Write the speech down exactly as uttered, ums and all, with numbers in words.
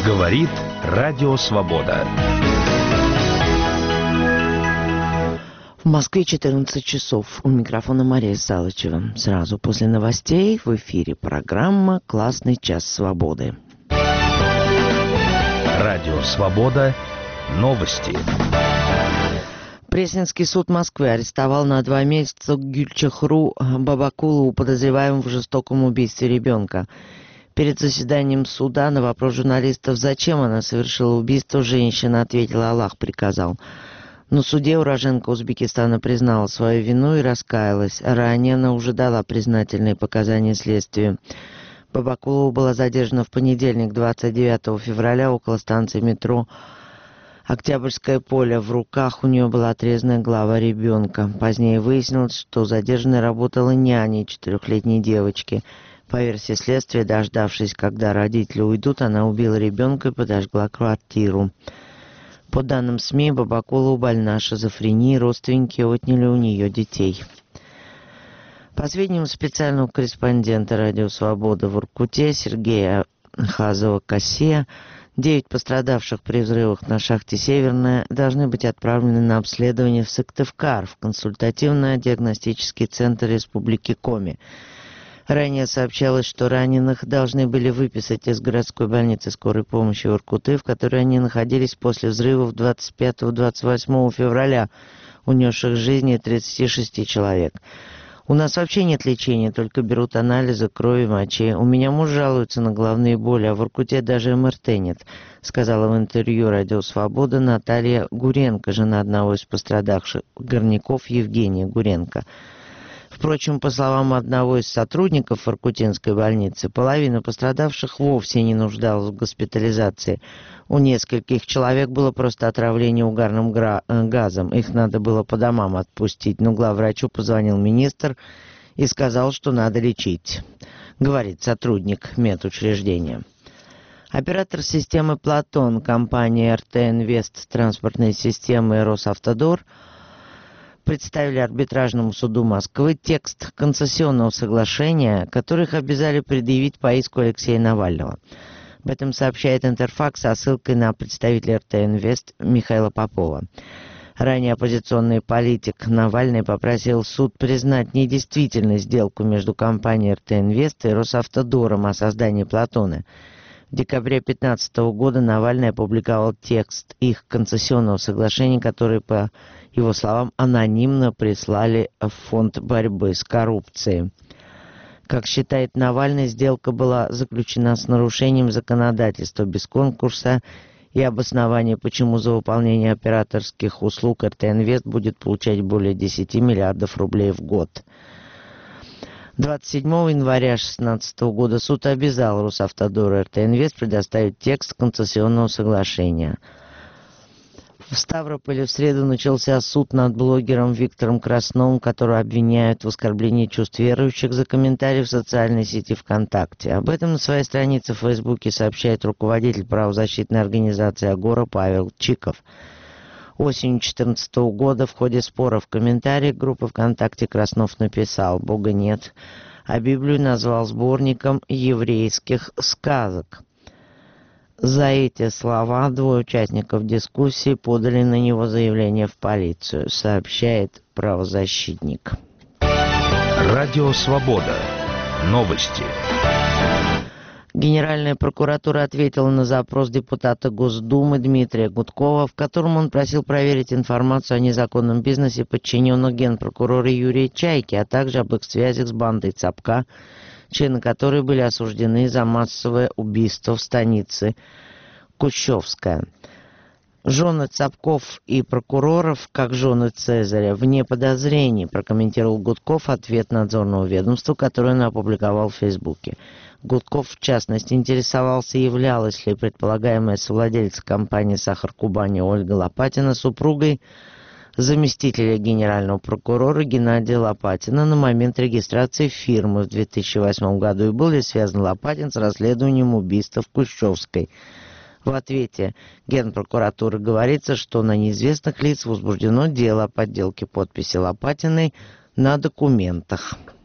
Говорит Радио Свобода. В Москве четырнадцать часов. У микрофона Мария Салычева. Сразу после новостей в эфире программа «Классный час свободы». Радио Свобода. Новости. Пресненский суд Москвы арестовал на два месяца Гюльчахру Бабакулову, подозреваемую в жестоком убийстве ребенка. Перед заседанием суда на вопрос журналистов, зачем она совершила убийство, женщина ответила: «Аллах приказал». На суде уроженка Узбекистана признала свою вину и раскаялась. Ранее она уже дала признательные показания следствию. Бабакулова была задержана в понедельник, двадцать девятого февраля, около станции метро Октябрьское поле. В руках у нее была отрезанная голова ребенка. Позднее выяснилось, что задержанная работала няней четырехлетней девочки. По версии следствия, дождавшись, когда родители уйдут, она убила ребенка и подожгла квартиру. По данным СМИ, Бабакулова больна шизофренией, родственники отняли у нее детей. По сведениям специального корреспондента «Радио Свобода» в Воркуте Сергея Хазова-Кассия, девять пострадавших при взрывах на шахте «Северная» должны быть отправлены на обследование в Сыктывкар, в консультативно-диагностический центр Республики Коми. Ранее сообщалось, что раненых должны были выписать из городской больницы скорой помощи Воркуты, в которой они находились после взрывов двадцать пятого — двадцать восьмого февраля, унесших жизни тридцати шести человек. «У нас вообще нет лечения, только берут анализы крови, мочи. У меня муж жалуется на головные боли, а в Воркуте даже эм эр тэ нет», сказала в интервью «Радио Свобода» Наталья Гуренко, жена одного из пострадавших горняков Евгения Гуренко. Впрочем, по словам одного из сотрудников Воркутинской больницы, половина пострадавших вовсе не нуждалась в госпитализации. У нескольких человек было просто отравление угарным гра- газом. Их надо было по домам отпустить, но главврачу позвонил министр и сказал, что надо лечить, говорит сотрудник медучреждения. Оператор системы «Платон», компания эр тэ Инвест транспортной системы и Росавтодор представили арбитражному суду Москвы текст концессионного соглашения, который их обязали предъявить по иску Алексея Навального. Об этом сообщает Интерфакс со ссылкой на представителя эр тэ Инвест Михаила Попова. Ранее оппозиционный политик Навальный попросил суд признать недействительной сделку между компанией эр тэ Инвест и Росавтодором о создании «Платона». В декабре две тысячи пятнадцатого года Навальный опубликовал текст их концессионного соглашения, который, по его словам, анонимно прислали в Фонд борьбы с коррупцией. Как считает Навальный, сделка была заключена с нарушением законодательства, без конкурса и обоснования, почему за выполнение операторских услуг эр тэ Инвест будет получать более десяти миллиардов рублей в год. двадцать седьмого января две тысячи шестнадцатого года суд обязал Росавтодор и эр тэ Инвест предоставить текст концессионного соглашения. В Ставрополе в среду начался суд над блогером Виктором Красновым, которого обвиняют в оскорблении чувств верующих за комментарии в социальной сети ВКонтакте. Об этом на своей странице в Фейсбуке сообщает руководитель правозащитной организации «Агора» Павел Чиков. Осенью две тысячи четырнадцатого года в ходе спора в комментариях группы ВКонтакте Краснов написал: «Бога нет», а Библию назвал сборником еврейских сказок. За эти слова двое участников дискуссии подали на него заявление в полицию, сообщает правозащитник. Радио Свобода. Новости. Генеральная прокуратура ответила на запрос депутата Госдумы Дмитрия Гудкова, в котором он просил проверить информацию о незаконном бизнесе подчиненных генпрокурора Юрия Чайки, а также об их связях с бандой Цапка, члены которой были осуждены за массовое убийство в станице Кущевская. «Жены Цапков и прокуроров, как жены Цезаря, вне подозрений», прокомментировал Гудков ответ надзорного ведомства, который он опубликовал в Фейсбуке. Гудков, в частности, интересовался, являлась ли предполагаемая совладельца компании «Сахар Кубани» Ольга Лопатина супругой заместителя генерального прокурора Геннадия Лопатина на момент регистрации фирмы в две тысячи восьмом году, и был ли связан Лопатин с расследованием убийства в Кущевской. В ответе Генпрокуратуры говорится, что на неизвестных лиц возбуждено дело о подделке подписи Лопатиной на документах.